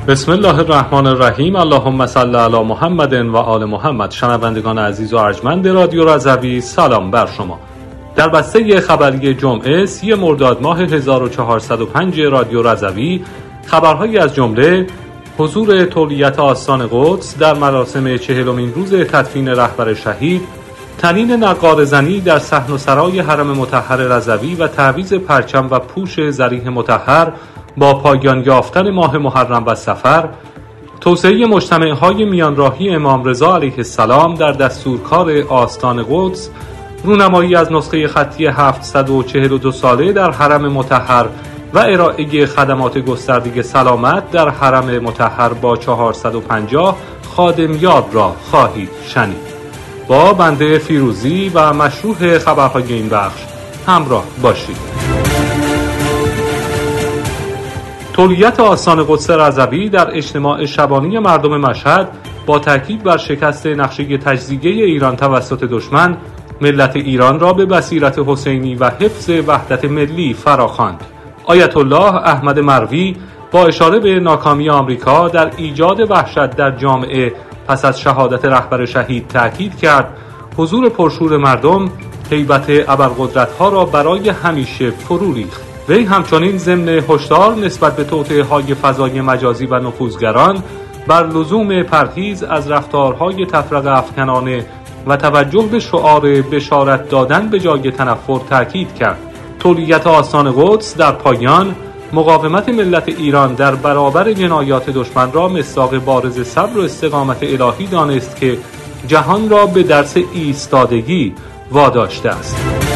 بسم الله الرحمن الرحیم. اللهم صل علی محمد و آل محمد. شنوندگان عزیز و ارجمند رادیو رضوی، سلام بر شما. در بسته خبری جمعه 30 مرداد ماه 1405 رادیو رضوی خبرهایی از جمله حضور تولیت آستان قدس در مراسم 40مین روز تدفین رهبر شهید، طنین نقاره‌زنی در صحن و سرای حرم مطهر رضوی و تعویض پرچم و پوش ضریح مطهر با پایان یافتن ماه محرم و صفر، توسعه مجتمع‌های میانراهی امام رضا علیه السلام در دستورکار آستان قدس، رونمایی از نسخه خطی 742 ساله در حرم مطهر و ارائه خدمات گسترده سلامت در حرم مطهر با 450 خادمیاب را خواهید شنید. با بنده فیروزی و مشروح خبرهای این بخش همراه باشید. تولیت آستان قدس رضوی در اجتماع شبانی مردم مشهد با تاکید بر شکست نقشه تجزیه ایران توسط دشمن، ملت ایران را به بصیرت حسینی و حفظ وحدت ملی فراخواند. آیت الله احمد مروی با اشاره به ناکامی آمریکا در ایجاد وحشت در جامعه پس از شهادت رهبر شهید تاکید کرد حضور پرشور مردم هیبت ابرقدرت‌ها را برای همیشه فرو ریخت. وی همچنین ضمن هشدار نسبت به توطئه‌های فضای مجازی و نفوذگران بر لزوم پرهیز از رفتارهای تفرقه افکنانه و توجه به شعار بشارت دادن به جای تنفر تاکید کرد. تولیت آستان قدس در پایان مقاومت ملت ایران در برابر جنایات دشمن را مصداق بارز صبر و استقامت الهی دانست که جهان را به درس ایستادگی واداشته است.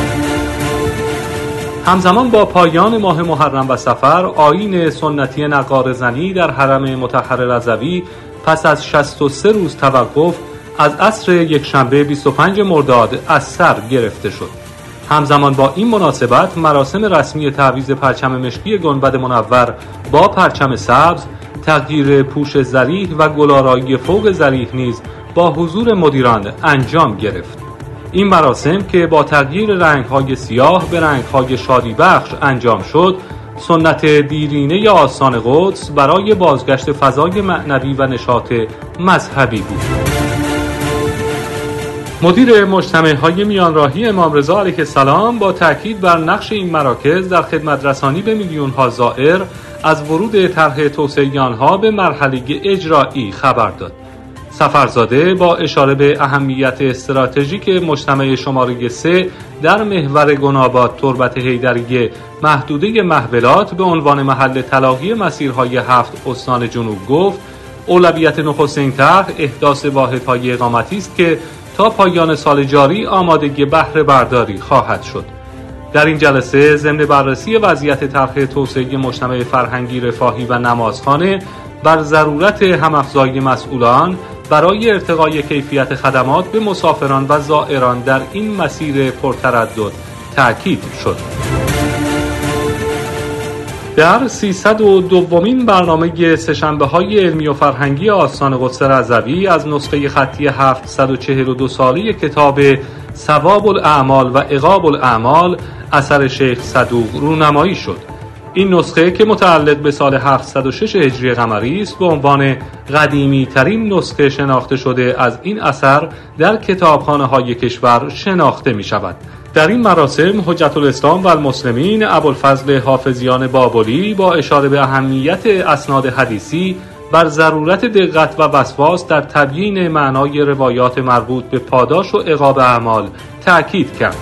همزمان با پایان ماه محرم و صفر، آیین سنتی نقاره‌زنی در حرم مطهر رضوی پس از 63 روز توقف از عصر یکشنبه 25 مرداد از سر گرفته شد. همزمان با این مناسبت مراسم رسمی تعویض پرچم مشکی گنبد منور با پرچم سبز، تغییر پوش ضریح و گل‌آرایی فوق ضریح نیز با حضور مدیران انجام گرفت. این مراسم که با تغییر رنگ‌های سیاه به رنگ‌های شادی بخش انجام شد، سنت دیرینه آستان قدس برای بازگشت فضای معنوی و نشاط مذهبی بود. مدیر مجتمع‌های میانراهی امام رضا علیه السلام با تاکید بر نقش این مراکز در خدمت رسانی به میلیون‌ها زائر از ورود طرح توسعه آنها به مرحله اجرایی خبر داد. سفرزاده با اشاره به اهمیت استراتژیک مجتمع شماره 3 در محور گناباد تربت حیدریه محدوده محولات به عنوان محل تلاقی مسیرهای 7 استان جنوب گفت اولویت نخستین طرح احداث واحدهای اقامتی است که تا پایان سال جاری آمادگی بهره برداری خواهد شد. در این جلسه ضمن بررسی وضعیت طرح توسعه مجتمع فرهنگی رفاهی و نمازخانه بر ضرورت همافزایی مسئولان برای ارتقای کیفیت خدمات به مسافران و زائران در این مسیر پرتردد تأکید شد. در 302مین برنامه سه‌شنبه‌های علمی و فرهنگی آستان قدس رضوی از نسخه خطی 742 ساله کتاب ثواب الاعمال و عقاب الاعمال اثر شیخ صدوق رونمایی شد. این نسخه که متعلق به سال 706 هجری قمری است به عنوان قدیمی ترین نسخه شناخته شده از این اثر در کتابخانه‌های کشور شناخته می شود. در این مراسم حجت الاسلام و المسلمین ابوالفضل حافظیان بابلی با اشاره به اهمیت اسناد حدیثی بر ضرورت دقت و وسواس در تبیین معنای روایات مربوط به پاداش و عقاب اعمال تأکید کرد.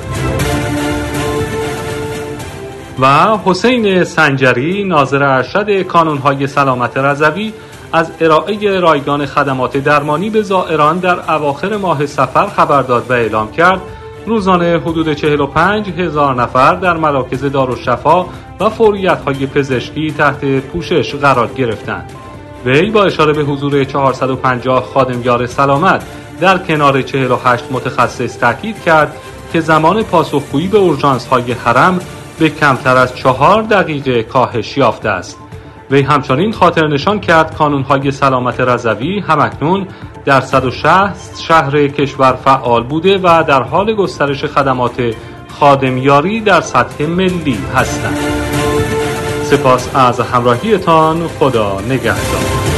و حسین سنجری ناظر ارشد کانون‌های سلامت رضوی از ارائه رایگان خدمات درمانی به زائران در اواخر ماه صفر خبر داد و اعلام کرد روزانه حدود 45,000 نفر در مراکز دارالشفا و فوریت‌های پزشکی تحت پوشش قرار گرفتند. وی با اشاره به حضور 450 خادمیار سلامت در کنار 48 متخصص تاکید کرد که زمان پاسخگویی به اورژانس‌های حرم به کمتر از 4 دقیقه کاهش یافته است. وی همچنین خاطر نشان کرد کانون‌های سلامت رضوی همکنون در 160 شهر کشور فعال بوده و در حال گسترش خدمات خادمیاری در سطح ملی هستند. سپاس از همراهیتان. خدا نگهدار.